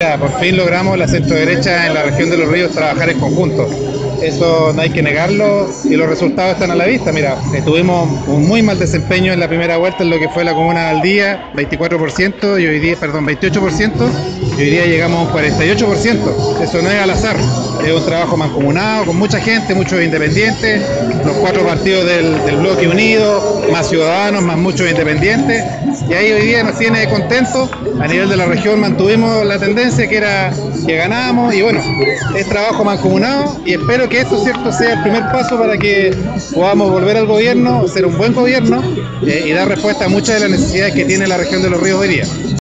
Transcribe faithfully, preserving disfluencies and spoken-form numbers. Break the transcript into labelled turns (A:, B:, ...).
A: día por fin logramos la centro derecha en la región de Los Ríos trabajar en conjunto. Eso no hay que negarlo y los resultados están a la vista. Mira, eh, tuvimos un muy mal desempeño en la primera vuelta en lo que fue la comuna de Valdía, veinticuatro por ciento, y hoy día, perdón, veintiocho por ciento, y hoy día llegamos a un cuarenta y ocho por ciento. Eso no es al azar, es un trabajo mancomunado con mucha gente, muchos independientes, los cuatro partidos del, del bloque unido, más ciudadanos, más muchos independientes, y ahí hoy día nos tiene contentos. A nivel de la región mantuvimos la tendencia que era que ganábamos, y bueno, es trabajo mancomunado y espero que esto, cierto, sea el primer paso para que podamos volver al gobierno, ser un buen gobierno eh, y dar respuesta a muchas de las necesidades que tiene la región de Los Ríos hoy día.